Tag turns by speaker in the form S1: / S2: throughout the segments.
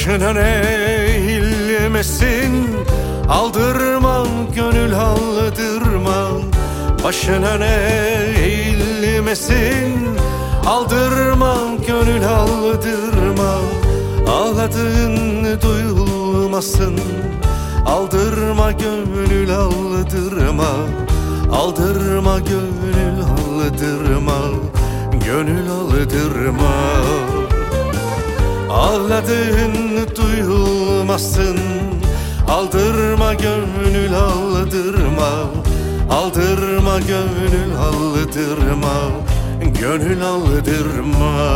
S1: Başına eğilmesin, aldırma gönül aldırma. Başına eğilmesin, aldırma gönül aldırma. Ağladığın duyulmasın, aldırma gönül aldırma. Aldırma gönül aldırma, gönül aldırma. Ağladığın duyulmasın, aldırma gönül aldırma. Aldırma gönül aldırma, gönül aldırma.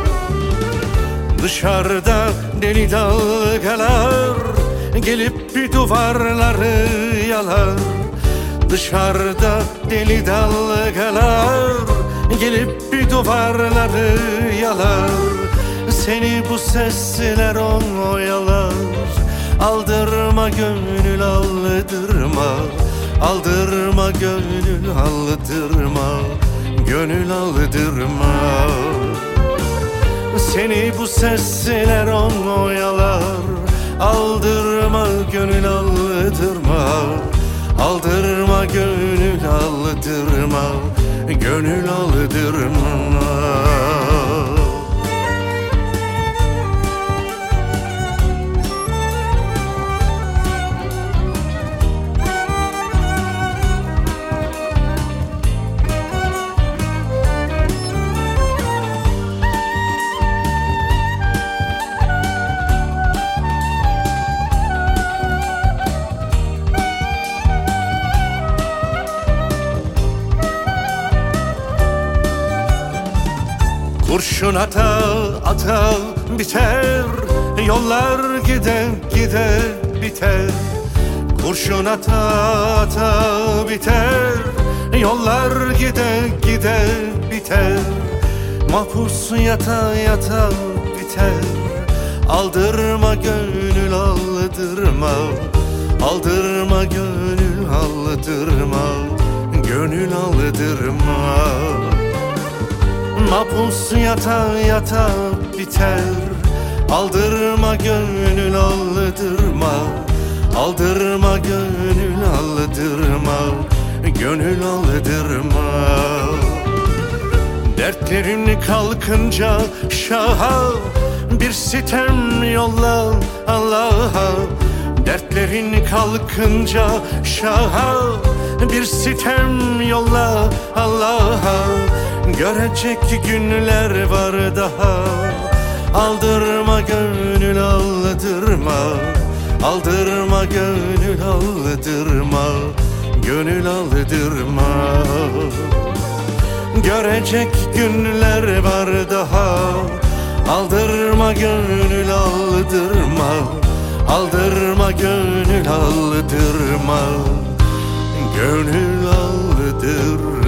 S1: Dışarıda deli dalgalar gelip bir duvarları yalar. Dışarıda deli dalgalar gelip bir duvarları yalar. Seni bu sesler oyalar. Aldırma gönül aldırma. Aldırma gönül aldırma, gönül aldırma. Seni bu sesler oyalar. Aldırma gönül aldırma. Aldırma gönül aldırma, gönül aldırma. Kurşun ata ata biter, yollar gider gider biter. Kurşun ata ata biter, yollar gider gider biter. Mahpus yata yata biter. Aldırma gönül aldırma. Aldırma gönül aldırma, gönül aldırma. Mahpus yata yata biter. Aldırma gönül aldırma. Aldırma gönül aldırma, gönül aldırma. Dertlerin kalkınca şaha bir sitem yolla Allah'a. Dertlerin kalkınca şaha bir sitem yolla Allah'a. Görecek günler var daha. Aldırma gönül aldırma. Aldırma gönül aldırma, gönül aldırma. Görecek günler var daha. Aldırma gönül aldırma. Aldırma gönül aldırma, gönül aldırma.